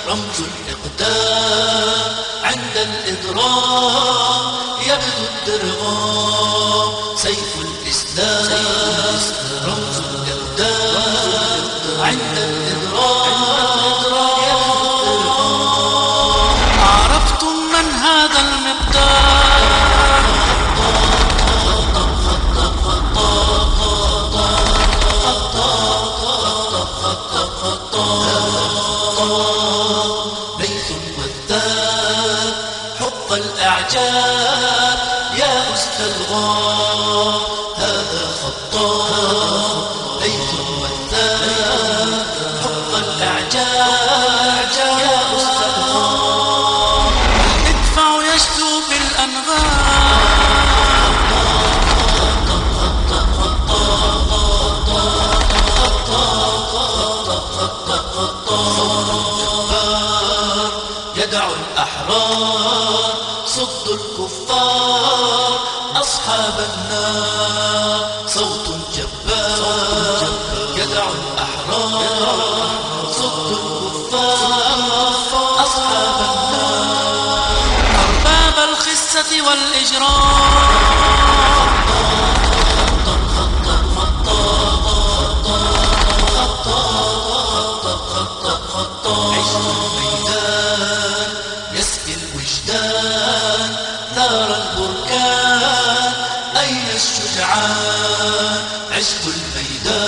رمز الإقدام عند الإضرام يبدو الدرغام سيف الإسلام رمز الإقدام عند الإضرام يبدو الدرغام. عرفتم من هذا المقدار ليث وذاب حق الأعجاب يا أستاذ الغاب هذا خطاب ليث وذاب حق الأعجاب يا أستاذ الغاب ادفع يشدو بالأنغام يدع الأحرار صد الكفار أصحاب النار صوت جبار يدع الأحرار صد الكفار أصحاب النار أرباب الخسة والإجرام يسقي الوجدان ثار البركان أين الشجعان عشق الميدان